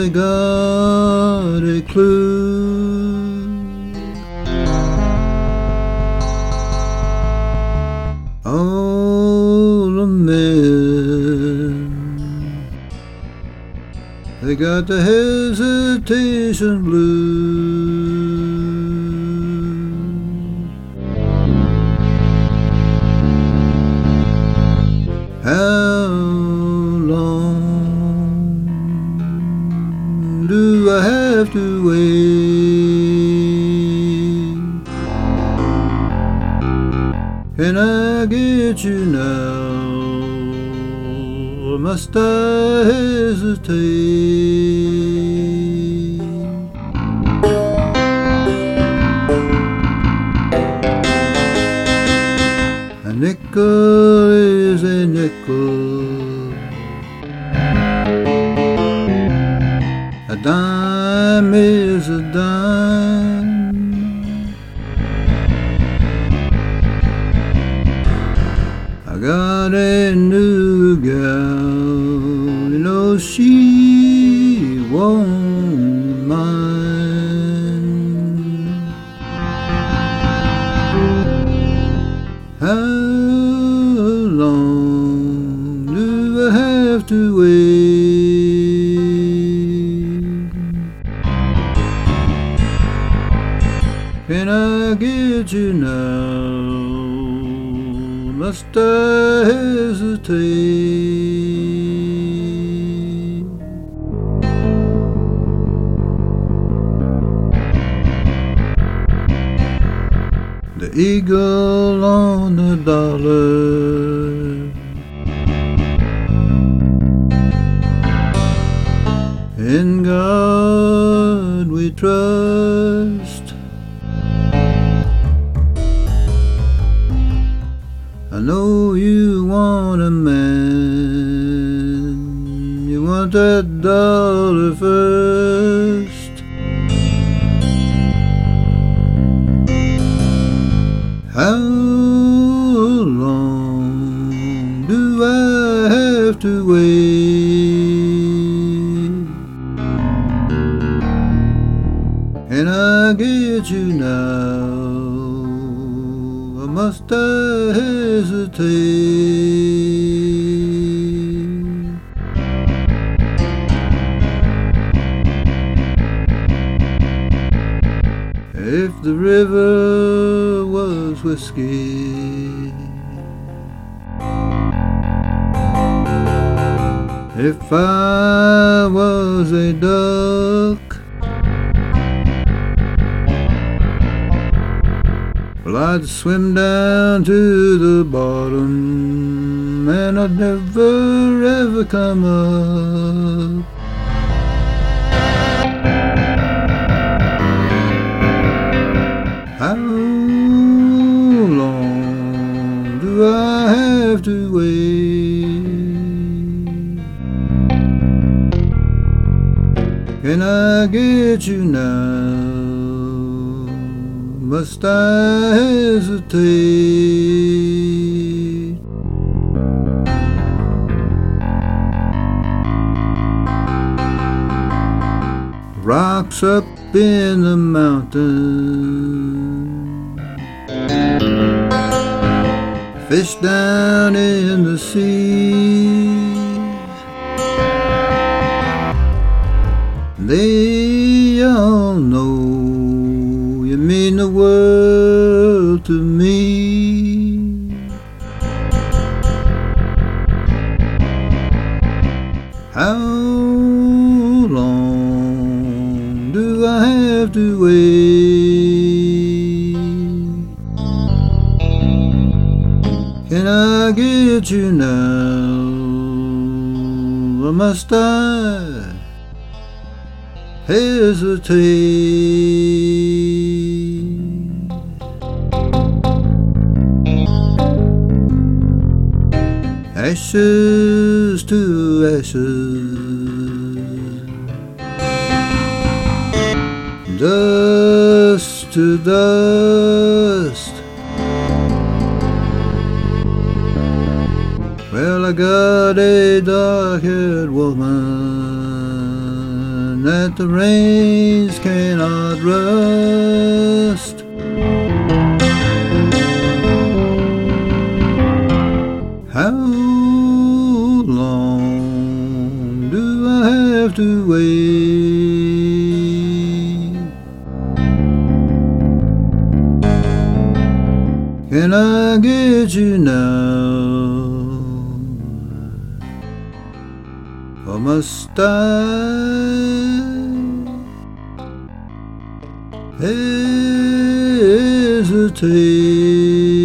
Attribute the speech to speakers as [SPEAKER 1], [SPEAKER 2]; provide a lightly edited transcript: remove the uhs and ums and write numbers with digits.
[SPEAKER 1] I got a clue. All the men, they got the hesitation blues. How long do I have to wait? Can I get you now, or must I hesitate? A nickel is a nickel, a dime is a dime. I got a new gal, you know she won't mind. How long do I have to wait? Can I get you now? Must I hesitate? The eagle on the dollar, in God we trust. I know you want a man, you want that dollar first. How long do I have to wait? Can I get you now, or must I hesitate? If the river was whiskey, if I was a duck, well, I'd swim down to the bottom and I'd never ever come up. How long do I have to wait? Can I get you now? Must I hesitate? Rocks up in the mountain, fish down in the sea, they all know you mean the world to me. How long do I have to wait? Can I get you now, or must I hesitate? Ashes to ashes, dust to dust. Well, I got a dark-haired woman that the rains cannot rust. How long do I have to wait? Can I get you now? Or must I hesitate?